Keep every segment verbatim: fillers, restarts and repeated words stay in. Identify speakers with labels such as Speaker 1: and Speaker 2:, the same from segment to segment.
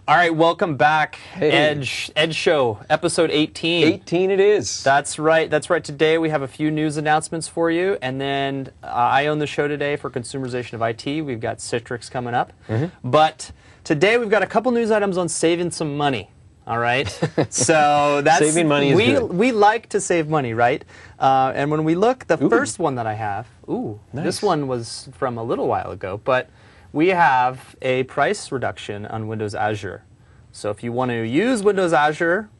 Speaker 1: All right, welcome back.
Speaker 2: Hey.
Speaker 1: Edge Edge Show, episode eighteen.
Speaker 2: eighteen it is.
Speaker 1: That's right. That's right. Today we have a few news announcements for you, and then uh, I own the show today for consumerization of I T. We've got Citrix coming up. Mm-hmm. But today we've got a couple news items on saving some money. All right, so that's
Speaker 2: saving money is
Speaker 1: we
Speaker 2: good.
Speaker 1: we like to save money, right? Uh, and when we look, the
Speaker 2: Ooh.
Speaker 1: first one that I have, ooh,
Speaker 2: Nice.
Speaker 1: this one was from a little while ago, but we have a price reduction on Windows Azure. So if you want to use Windows Azure,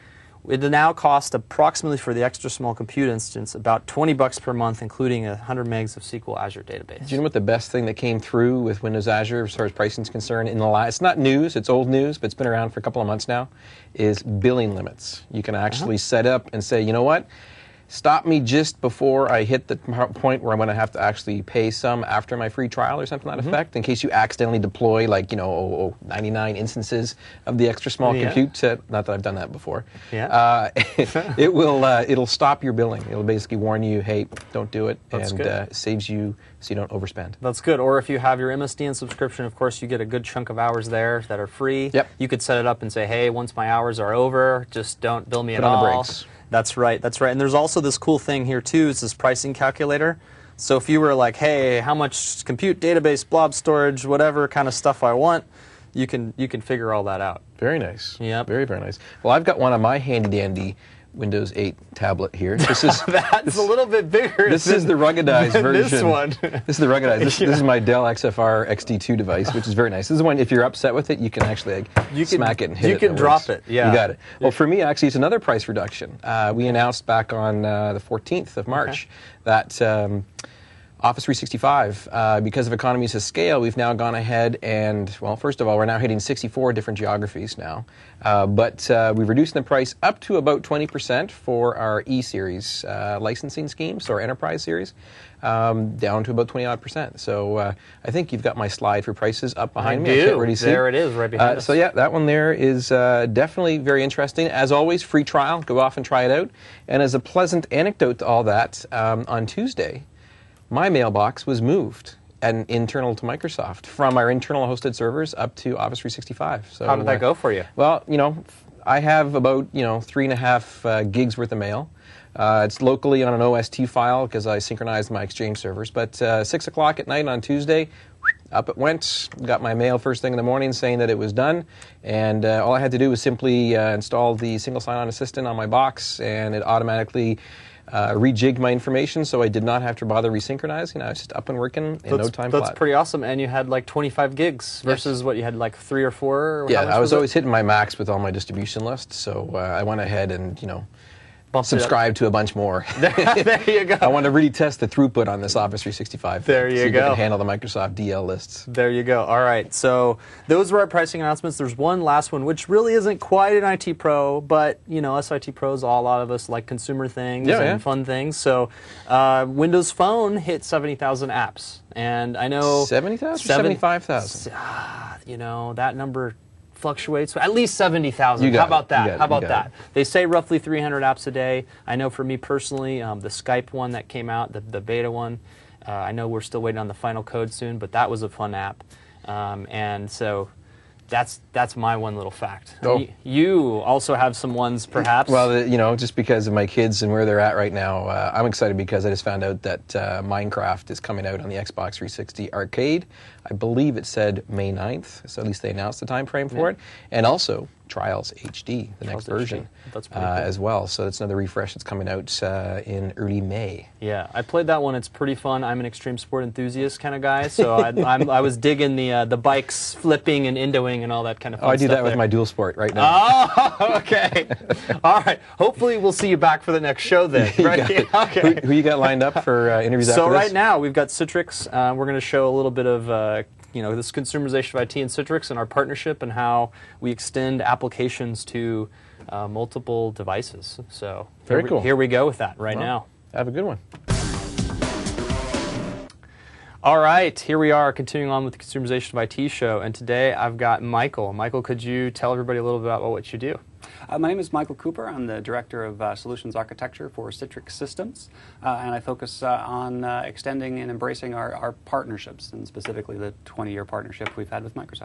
Speaker 1: it now costs approximately for the extra small compute instance about twenty bucks per month, including one hundred megs of S Q L Azure database.
Speaker 2: Do you know what the best thing that came through with Windows Azure as far as pricing is concerned? In the last, it's not news, it's old news, but it's been around for a couple of months now, is billing limits. You can actually uh-huh. set up and say, you know what? Stop me just before I hit the point where I'm going to have to actually pay some after my free trial or something to that mm-hmm. effect, in case you accidentally deploy like, you know, oh, oh, ninety-nine instances of the extra small
Speaker 1: yeah.
Speaker 2: compute. To, not that I've done that before.
Speaker 1: Yeah.
Speaker 2: Uh, it will uh, it'll stop your billing. It'll basically warn you, hey, don't do it,
Speaker 1: That's
Speaker 2: and
Speaker 1: good.
Speaker 2: uh, saves you so you don't overspend.
Speaker 1: That's good. Or if you have your M S D N subscription, of course, you get a good chunk of hours there that are free.
Speaker 2: Yep.
Speaker 1: You could set it up and say, hey, once my hours are over, just don't bill me
Speaker 2: Put
Speaker 1: at
Speaker 2: on
Speaker 1: all.
Speaker 2: the brakes.
Speaker 1: That's right, that's right. And there's also this cool thing here, too, is this pricing calculator. So if you were like, hey, how much compute, database, blob storage, whatever kind of stuff I want, you can you can figure all that out.
Speaker 2: Very nice.
Speaker 1: Yep.
Speaker 2: Very, very nice. Well, I've got one on my handy-dandy Windows eight tablet here. This is
Speaker 1: That's
Speaker 2: this,
Speaker 1: a little bit bigger.
Speaker 2: This
Speaker 1: than,
Speaker 2: is the ruggedized
Speaker 1: than
Speaker 2: version.
Speaker 1: This one.
Speaker 2: This is the ruggedized. This,
Speaker 1: yeah.
Speaker 2: this is my Dell X F R X D two device, which is very nice. This is one, if you're upset with it, you can actually like,
Speaker 1: you can,
Speaker 2: smack it and hit
Speaker 1: you
Speaker 2: it.
Speaker 1: You can
Speaker 2: and it
Speaker 1: drop
Speaker 2: works.
Speaker 1: it, yeah.
Speaker 2: You got it. Well, for me, actually, it's another price reduction. Uh, we announced back on uh, the fourteenth of March okay. that um, Office three sixty-five, uh, because of economies of scale, we've now gone ahead and, well, first of all, we're now hitting sixty-four different geographies now. Uh, but uh, we've reduced the price up to about twenty percent for our E-Series uh, licensing scheme, so our Enterprise series, um, down to about twenty odd percent. So uh, I think you've got my slide for prices up behind
Speaker 1: I
Speaker 2: me.
Speaker 1: Do.
Speaker 2: I can't really see.
Speaker 1: There it is, right behind
Speaker 2: uh,
Speaker 1: us.
Speaker 2: So yeah, that one there is uh, definitely very interesting. As always, free trial. Go off and try it out. And as a pleasant anecdote to all that, um, on Tuesday, my mailbox was moved and internal to Microsoft from our internal hosted servers up to Office three sixty-five. So
Speaker 1: how did that
Speaker 2: uh,
Speaker 1: go for you?
Speaker 2: Well, you know, I have about you know three and a half uh, gigs worth of mail. Uh, it's locally on an O S T file because I synchronized my Exchange servers. But uh, six o'clock at night on Tuesday, up it went. Got my mail first thing in the morning saying that it was done, and uh, all I had to do was simply uh, install the single sign-on assistant on my box, and it automatically Uh, rejigged my information, so I did not have to bother resynchronizing. I was just up and working in
Speaker 1: that's,
Speaker 2: no time
Speaker 1: That's
Speaker 2: flat.
Speaker 1: pretty awesome. And you had like twenty-five gigs versus yes. what you had like three or four? Or
Speaker 2: yeah,
Speaker 1: how much
Speaker 2: I was,
Speaker 1: was
Speaker 2: always
Speaker 1: it?
Speaker 2: hitting my max with all my distribution lists, so uh, I went ahead and you know
Speaker 1: Bumped
Speaker 2: subscribe to a bunch more.
Speaker 1: there, there you go.
Speaker 2: I want to really test the throughput on this Office three sixty-five.
Speaker 1: There
Speaker 2: thing,
Speaker 1: you
Speaker 2: see
Speaker 1: go.
Speaker 2: If I can handle the Microsoft D L lists.
Speaker 1: There you go. All right. So those were our pricing announcements. There's one last one, which really isn't quite an I T pro, but you know, us I T pros, all, a lot of us like consumer things
Speaker 2: yeah,
Speaker 1: and
Speaker 2: yeah.
Speaker 1: fun things. So uh, Windows Phone hit seventy thousand apps, and I know
Speaker 2: seventy thousand, seventy-five thousand.
Speaker 1: Uh, you know that number fluctuates. At least seventy thousand.
Speaker 2: How
Speaker 1: about
Speaker 2: it.
Speaker 1: that?
Speaker 2: It.
Speaker 1: How about
Speaker 2: you
Speaker 1: that? It. They say roughly three hundred apps a day. I know for me personally, um, the Skype one that came out, the, the beta one, uh, I know we're still waiting on the final code soon, but that was a fun app. Um, and so that's that's my one little fact.
Speaker 2: Oh.
Speaker 1: Y you also have some ones, perhaps?
Speaker 2: Well, the, you know, just because of my kids and where they're at right now, uh, I'm excited because I just found out that uh, Minecraft is coming out on the Xbox three sixty Arcade. I believe it said May ninth, so at least they announced the time frame for
Speaker 1: yeah.
Speaker 2: it. And also Trials H D, the
Speaker 1: Trials
Speaker 2: next version,
Speaker 1: H D. That's pretty
Speaker 2: uh,
Speaker 1: cool.
Speaker 2: as well. So it's another refresh that's coming out uh, in early May.
Speaker 1: Yeah, I played that one. It's pretty fun. I'm an extreme sport enthusiast kind of guy, so I, I'm, I was digging the uh, the bikes flipping and indoing and all that kind of fun
Speaker 2: Oh, I do
Speaker 1: stuff
Speaker 2: that with
Speaker 1: there.
Speaker 2: my dual sport right now.
Speaker 1: Oh, okay. All right. Hopefully we'll see you back for the next show then. Right? Okay.
Speaker 2: Who, who you got lined up for uh, interviews
Speaker 1: so
Speaker 2: after this?
Speaker 1: right now we've got Citrix. Uh, we're going to show a little bit of uh, you know this consumerization of I T and Citrix and our partnership and how we extend applications to uh, multiple devices. So
Speaker 2: Very
Speaker 1: here
Speaker 2: cool.
Speaker 1: We, here we go with that right
Speaker 2: well,
Speaker 1: now.
Speaker 2: Have a good one.
Speaker 1: All right, here we are continuing on with the Consumerization of I T show, and today I've got Michael. Michael, could you tell everybody a little bit about what you do?
Speaker 3: Uh, my name is Michael Cooper. I'm the Director of uh, Solutions Architecture for Citrix Systems, uh, and I focus uh, on uh, extending and embracing our, our partnerships, and specifically the twenty-year partnership we've had with Microsoft.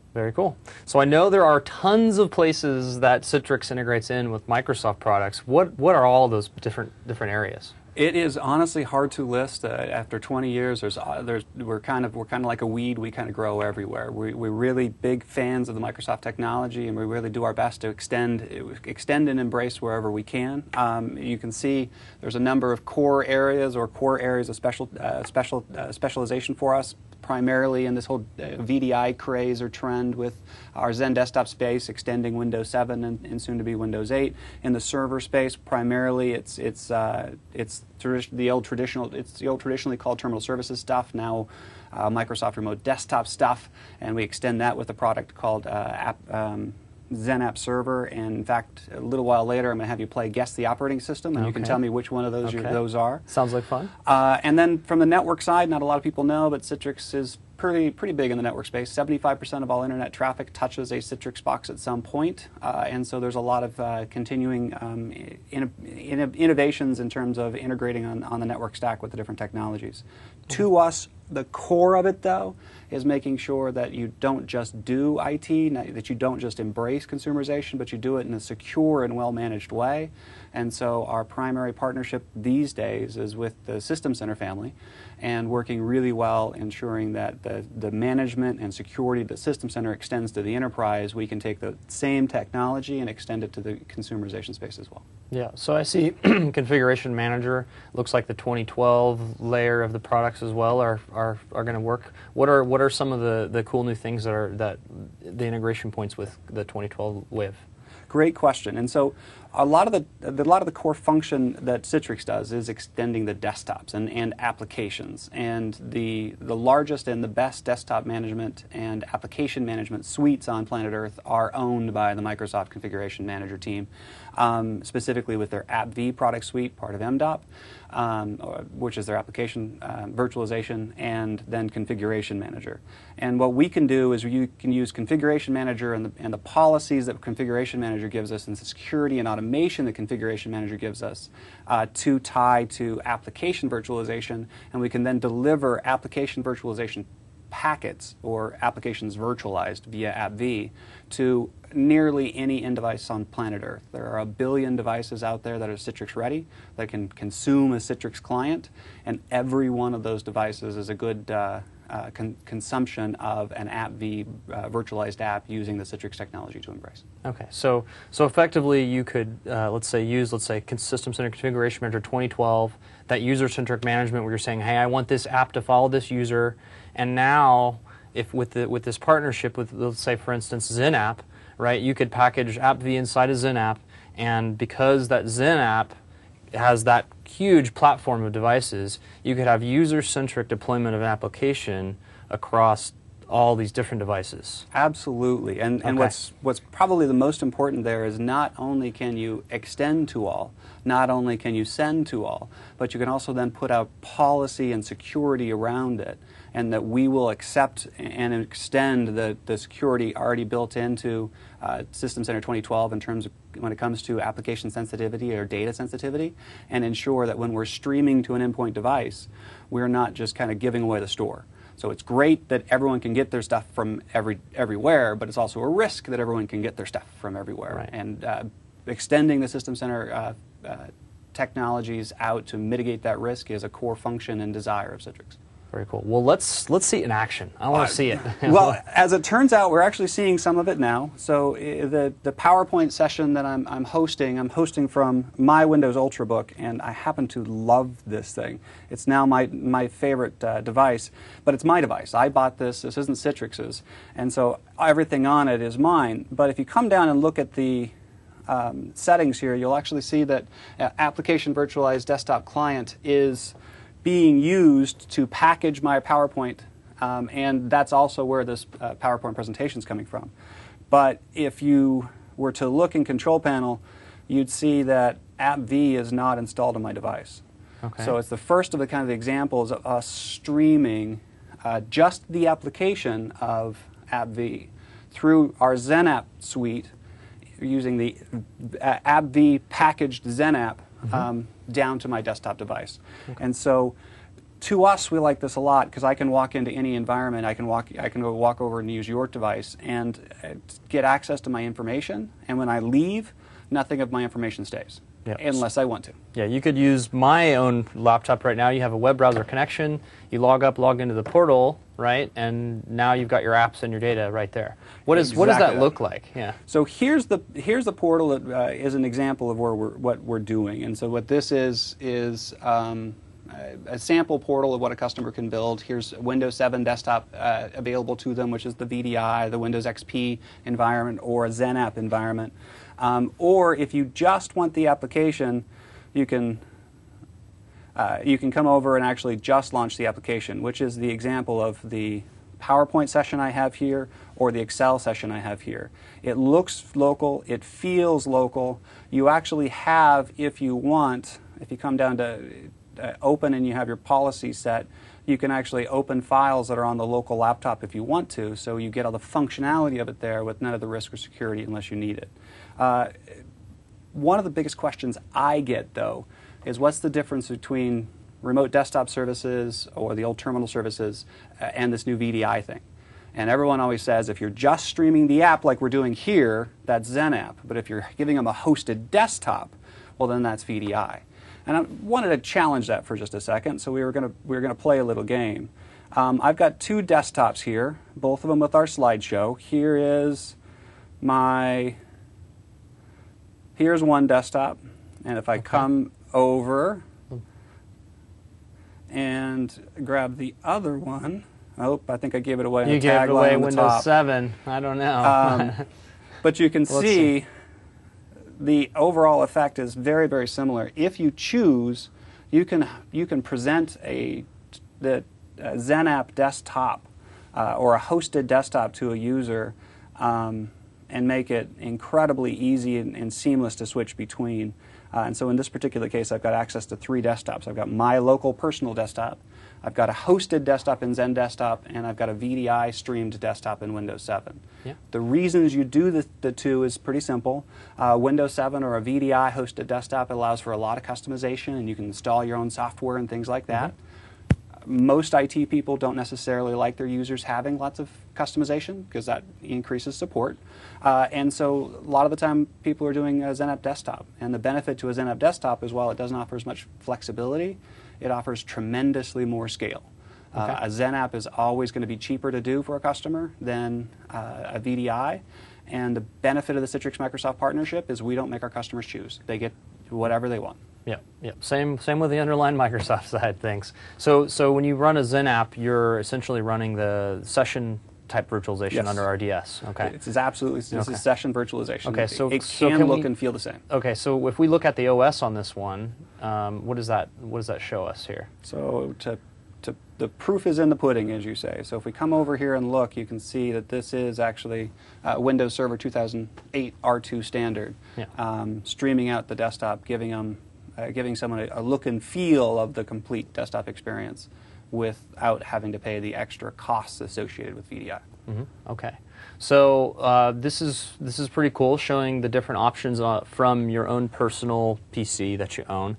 Speaker 1: Very cool. So I know there are tons of places that Citrix integrates in with Microsoft products. What what are all those different different areas?
Speaker 3: It is honestly hard to list. Uh, after twenty years, there's, uh, there's, we're kind of we're kind of like a weed. We kind of grow everywhere. We, we're really big fans of the Microsoft technology, and we really do our best to extend extend and embrace wherever we can. Um, you can see there's a number of core areas or core areas of special uh, special uh, specialization for us. Primarily in this whole uh, V D I craze or trend with our Zen desktop space extending Windows seven and, and soon to be Windows eight. In the server space, primarily it's it's uh, it's the old traditional it's the old traditionally called terminal services stuff, now uh, Microsoft Remote Desktop stuff, and we extend that with a product called uh, app. Um, Zen App Server, and in fact, a little while later, I'm going to have you play Guess the Operating System, and
Speaker 1: okay.
Speaker 3: you can tell me which one of those
Speaker 1: okay.
Speaker 3: your, those are.
Speaker 1: Sounds like fun.
Speaker 3: Uh, and then from the network side, not a lot of people know, but Citrix is pretty pretty big in the network space. seventy-five percent of all internet traffic touches a Citrix box at some point, uh, and so there's a lot of uh, continuing um, in, in, innovations in terms of integrating on, on the network stack with the different technologies. Mm-hmm. To us, the core of it, though, is making sure that you don't just do I T, that you don't just embrace consumerization, but you do it in a secure and well-managed way. And so our primary partnership these days is with the System Center family, and working really well ensuring that the, the management and security that System Center extends to the enterprise, we can take the same technology and extend it to the consumerization space as well.
Speaker 1: Yeah, so I see Configuration Manager. Looks like the twenty twelve layer of the products as well are are, are going to work. What are what are some of the, the cool new things that are that the integration points with the twenty twelve wave?
Speaker 3: Great question. And so a lot of the a lot of the core function that Citrix does is extending the desktops and, and applications. And the the largest and the best desktop management and application management suites on planet Earth are owned by the Microsoft Configuration Manager team, um, specifically with their AppV product suite, part of M D O P, um, which is their application uh, virtualization, and then Configuration Manager. And what we can do is you can use Configuration Manager and the, and the policies that Configuration Manager gives us and the security and automation that Configuration Manager gives us uh, to tie to application virtualization, and we can then deliver application virtualization packets or applications virtualized via AppV to nearly any end device on planet Earth. There are a billion devices out there that are Citrix ready, that can consume a Citrix client, and every one of those devices is a good uh, uh, con consumption of an AppV uh, virtualized app using the Citrix technology to embrace.
Speaker 1: Okay, so so effectively you could, uh, let's say, use, let's say, System Center Configuration Manager twenty twelve, that user-centric management where you're saying, hey, I want this app to follow this user, and now, if with the with this partnership with, let's say, for instance, Zen App, right? You could package AppV inside a Zen App, and because that Zen App has that huge platform of devices, you could have user-centric deployment of an application across all these different devices.
Speaker 3: Absolutely, and and
Speaker 1: okay.
Speaker 3: what's what's probably the most important there is not only can you extend to all, not only can you send to all, but you can also then put out policy and security around it, and that we will accept and extend the, the security already built into uh, System Center twenty twelve in terms of when it comes to application sensitivity or data sensitivity, and ensure that when we're streaming to an endpoint device, we're not just kind of giving away the store. So it's great that everyone can get their stuff from every everywhere, but it's also a risk that everyone can get their stuff from everywhere.
Speaker 1: Right.
Speaker 3: And uh, extending the System Center uh, uh, technologies out to mitigate that risk is a core function and desire of Citrix.
Speaker 1: Very cool. Well, let's let's see it in action. I want to uh, see it.
Speaker 3: Well, as it turns out, we're actually seeing some of it now. So uh, the the PowerPoint session that I'm I'm hosting, I'm hosting from my Windows Ultrabook, and I happen to love this thing. It's now my my favorite uh, device, but it's my device. I bought this. This isn't Citrix's, and so everything on it is mine. But if you come down and look at the um, settings here, you'll actually see that uh, Application Virtualized Desktop Client is being used to package my PowerPoint, um, and that's also where this uh, PowerPoint presentation is coming from. But if you were to look in Control Panel, you'd see that AppV is not installed on my device.
Speaker 1: Okay.
Speaker 3: So it's the first of the kind of examples of us streaming uh, just the application of AppV through our Zen App suite using the uh, AppV packaged Zen App. Mm-hmm. um, down to my desktop device. Okay. And so to us, we like this a lot because I can walk into any environment. I can walk. I can go walk over and use your device and uh, get access to my information. And when I leave, nothing of my information stays,
Speaker 1: Yep.
Speaker 3: unless I want to.
Speaker 1: Yeah, you could use my own laptop right now. You have a web browser connection. You log up, log into the portal, right? And now you've got your apps and your data right there. What is what does
Speaker 3: Exactly
Speaker 1: that
Speaker 3: that.
Speaker 1: look like? Yeah.
Speaker 3: So here's the here's the portal that uh, is an example of where we're what we're doing. And so what this is is um, a, a sample portal of what a customer can build. Here's a Windows seven desktop uh, available to them, which is the V D I, the Windows X P environment, or a XenApp environment. Um, or if you just want the application, you can uh, you can come over and actually just launch the application, which is the example of the PowerPoint session I have here or the Excel session I have here. It looks local, it feels local. You actually have, if you want, if you come down to uh, open and you have your policy set, you can actually open files that are on the local laptop if you want to, so you get all the functionality of it there with none of the risk or security unless you need it. Uh, one of the biggest questions I get, though, is what's the difference between remote desktop services or the old terminal services uh, and this new V D I thing? And everyone always says if you're just streaming the app like we're doing here, that's XenApp. But if you're giving them a hosted desktop, well, then that's V D I. And I wanted to challenge that for just a second, so we were going to we were going to play a little game. Um, I've got two desktops here, both of them with our slideshow. Here is my here's one desktop, and if I
Speaker 1: Okay.
Speaker 3: come over and grab the other one, oh, I think I gave it away. On
Speaker 1: You
Speaker 3: the
Speaker 1: gave it away
Speaker 3: on the
Speaker 1: Windows
Speaker 3: top.
Speaker 1: seven. I don't know.
Speaker 3: Um, but you can
Speaker 1: Let's
Speaker 3: see
Speaker 1: see.
Speaker 3: the overall effect is very, very similar. If you choose, you can you can present a the uh, XenApp desktop uh, or a hosted desktop to a user um, and make it incredibly easy and, and seamless to switch between. Uh, and so in this particular case, I've got access to three desktops. I've got my local personal desktop, I've got a hosted desktop in XenDesktop, and I've got a V D I streamed desktop in Windows seven.
Speaker 1: Yeah.
Speaker 3: The reasons you do the, the two is pretty simple. Uh, Windows seven or a V D I hosted desktop allows for a lot of customization, and you can install your own software and things like that. Mm-hmm. Most I T people don't necessarily like their users having lots of customization because that increases support. Uh, and so a lot of the time people are doing a XenApp desktop. And the benefit to a XenApp desktop is while it doesn't offer as much flexibility, it offers tremendously more scale.
Speaker 1: Okay.
Speaker 3: Uh, a XenApp is always going to be cheaper to do for a customer than uh, a V D I. And the benefit of the Citrix Microsoft partnership is we don't make our customers choose. They get whatever they want.
Speaker 1: Yep, yep. Same, same with the underlying Microsoft side of things. So, so when you run a XenApp, you're essentially running the session type virtualization
Speaker 3: Yes.
Speaker 1: under R D S. Okay.
Speaker 3: It's, it's absolutely this
Speaker 1: Okay.
Speaker 3: is session virtualization.
Speaker 1: Okay, so-
Speaker 3: it, it
Speaker 1: so
Speaker 3: can
Speaker 1: can
Speaker 3: look
Speaker 1: we-
Speaker 3: and feel the same.
Speaker 1: Okay. So if we look at the O S on this one, um, what does that what does that show us here?
Speaker 3: So to, to, the proof is in the pudding, as you say. So if we come over here and look, you can see that this is actually uh, Windows Server two thousand eight R two standard,
Speaker 1: Yeah.
Speaker 3: um, streaming out the desktop, giving them, uh, giving someone a, a look and feel of the complete desktop experience without having to pay the extra costs associated with V D I.
Speaker 1: Mm-hmm. Okay. So uh, this is this is pretty cool, showing the different options uh, from your own personal P C that you own.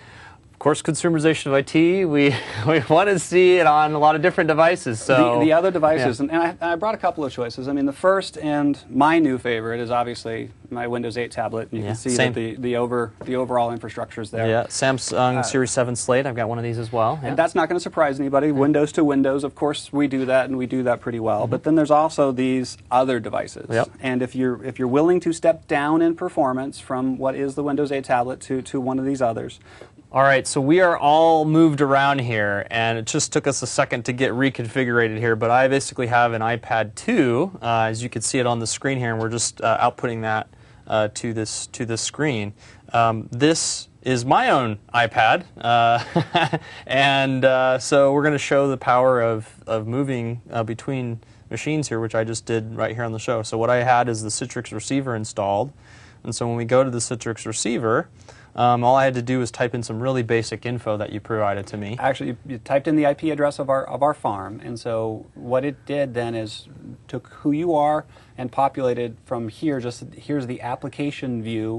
Speaker 1: Of course, consumerization of I T, we, we want to see it on a lot of different devices. So
Speaker 3: the, the other devices,
Speaker 1: yeah.
Speaker 3: and, and I, I brought a couple of choices. I mean, the first and my new favorite is obviously my Windows eight tablet. You
Speaker 1: Yeah,
Speaker 3: can see
Speaker 1: same.
Speaker 3: that the, the, over, the overall infrastructure is there.
Speaker 1: Yeah, Samsung Series seven Slate, I've got one of these as well. Yeah.
Speaker 3: And that's not going to surprise anybody. Windows to Windows, of course, we do that, and we do that pretty well. Mm-hmm. But then there's also these other devices.
Speaker 1: Yep.
Speaker 3: And if you're if you're willing to step down in performance from what is the Windows eight tablet to, to one of these others.
Speaker 1: All right, so we are all moved around here, and it just took us a second to get reconfigured here, but I basically have an iPad two, uh, as you can see it on the screen here, and we're just uh, outputting that uh, to this to this screen. Um, this is my own iPad, uh, and uh, so we're going to show the power of, of moving uh, between machines here, which I just did right here on the show. So what I had is the Citrix receiver installed, and so when we go to the Citrix receiver, Um, all I had to do was type in some really basic info that you provided to me.
Speaker 3: Actually, you, you typed in the I P address of our of our farm, and so what it did then is took who you are and populated from here. Just here's the application view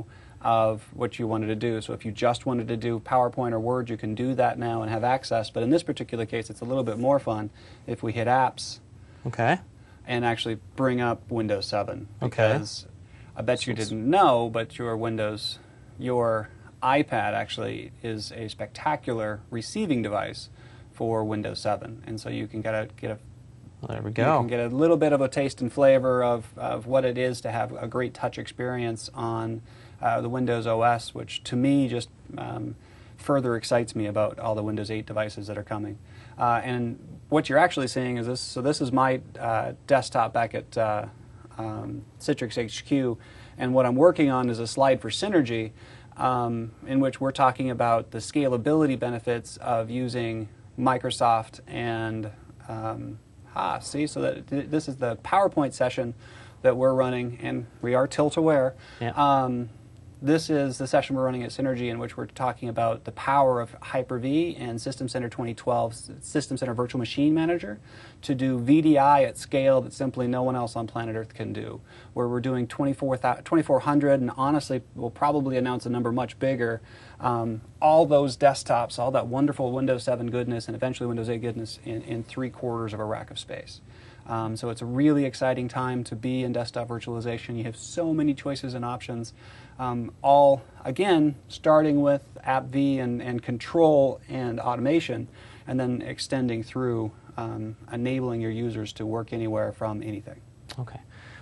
Speaker 3: of what you wanted to do. So if you just wanted to do PowerPoint or Word, you can do that now and have access. But in this particular case, it's a little bit more fun if we hit Apps
Speaker 1: Okay.
Speaker 3: and actually bring up Windows seven.
Speaker 1: Okay.
Speaker 3: Because I bet you didn't know, but your Windows, your iPad actually is a spectacular receiving device for Windows seven. And so you can get a, get a
Speaker 1: Well, there we
Speaker 3: You
Speaker 1: go.
Speaker 3: can get a little bit of a taste and flavor of, of what it is to have a great touch experience on uh, the Windows O S, which to me just um, further excites me about all the Windows eight devices that are coming. Uh, and what you're actually seeing is this, so this is my uh, desktop back at uh, um, Citrix H Q, and what I'm working on is a slide for Synergy, um, in which we're talking about the scalability benefits of using Microsoft and um, Ah, see, so that th this is the PowerPoint session that we're running, and we are tilt-aware.
Speaker 1: Yeah.
Speaker 3: Um, this is the session we're running at Synergy, in which we're talking about the power of Hyper-V and System Center twenty twelve System Center Virtual Machine Manager to do V D I at scale that simply no one else on planet Earth can do, where we're doing twenty-four hundred, and honestly, we'll probably announce a number much bigger. Um, all those desktops, all that wonderful Windows seven goodness, and eventually Windows eight goodness in, in three quarters of a rack of space. Um, so it's a really exciting time to be in desktop virtualization. You have so many choices and options, um, all, again, starting with AppV and, and control and automation, and then extending through um, enabling your users to work anywhere from anything.
Speaker 1: Okay.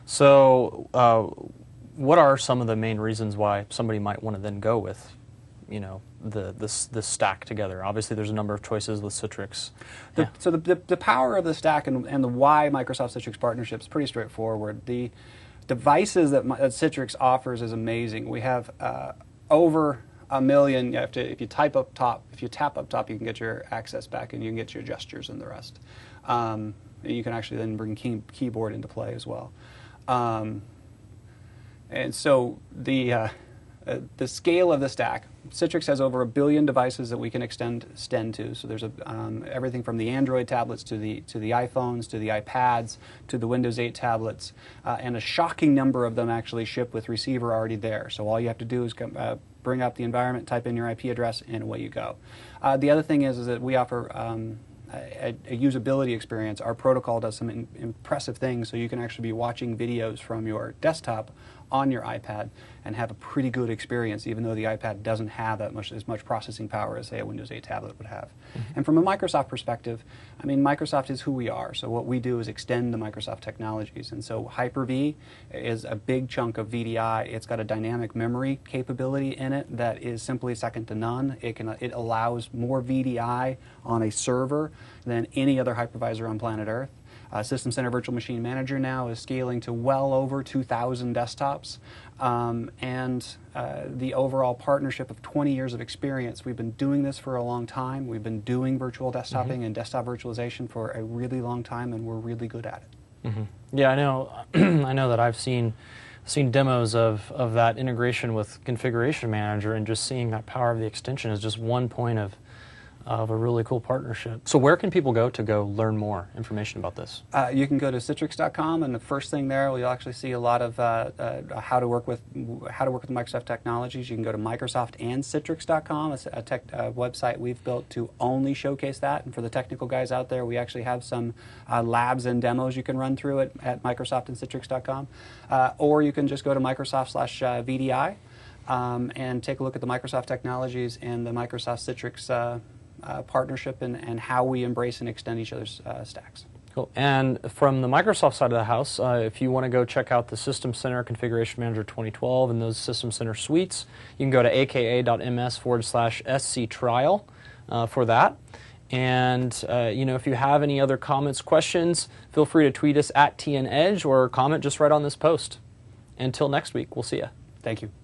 Speaker 1: So uh, what are some of the main reasons why somebody might want to then go with, you know, the this this stack together? Obviously, there's a number of choices with Citrix.
Speaker 3: The,
Speaker 1: Yeah.
Speaker 3: So the, the, the power of the stack and, and the why Microsoft Citrix partnership is pretty straightforward. The devices that, that Citrix offers is amazing. We have uh, over a million. You have to, if you type up top, if you tap up top, you can get your access back, and you can get your gestures and the rest. Um, you can actually then bring key, keyboard into play as well. Um, and so the uh, uh, the scale of the stack. Citrix has over a billion devices that we can extend extend to. So there's a, um, everything from the Android tablets to the to the iPhones to the iPads to the Windows eight tablets, uh, and a shocking number of them actually ship with receiver already there. So all you have to do is come, uh, bring up the environment, type in your I P address, and away you go. Uh, the other thing is, is that we offer um, a, a usability experience. Our protocol does some in, impressive things, so you can actually be watching videos from your desktop on your iPad and have a pretty good experience, even though the iPad doesn't have that much as much processing power as, say, a Windows eight tablet would have. Mm-hmm. And from a Microsoft perspective, I mean, Microsoft is who we are. So what we do is extend the Microsoft technologies. And so Hyper-V is a big chunk of V D I. It's got a dynamic memory capability in it that is simply second to none. It can it allows more V D I on a server than any other hypervisor on planet Earth. Uh, System Center Virtual Machine Manager now is scaling to well over two thousand desktops. Um, and uh, the overall partnership of twenty years of experience. We've been doing this for a long time. We've been doing virtual desktoping mm-hmm. and desktop virtualization for a really long time, and we're really good at it.
Speaker 1: Mm-hmm. Yeah, I know. I know that I've seen seen demos of, of that integration with Configuration Manager, and just seeing that power of the extension is just one point of of a really cool partnership. So where can people go to go learn more information about this?
Speaker 3: Uh, you can go to Citrix dot com, and the first thing there, you'll actually see a lot of uh, uh, how to work with how to work with Microsoft technologies. You can go to Microsoft and Citrix dot com, it's a tech uh, website we've built to only showcase that. And for the technical guys out there, we actually have some uh, labs and demos you can run through it at Microsoft and Citrix dot com. Uh, or you can just go to Microsoft slash V D I um, and take a look at the Microsoft technologies and the Microsoft Citrix uh, Uh, partnership and, and how we embrace and extend each other's uh, stacks.
Speaker 1: Cool. And from the Microsoft side of the house, uh, if you want to go check out the System Center Configuration Manager twenty twelve and those System Center suites, you can go to aka.ms forward slash SC trial uh, for that. And uh, you know, if you have any other comments, questions, feel free to tweet us at T N Edge or comment just right on this post. Until next week, we'll see you.
Speaker 3: Thank you.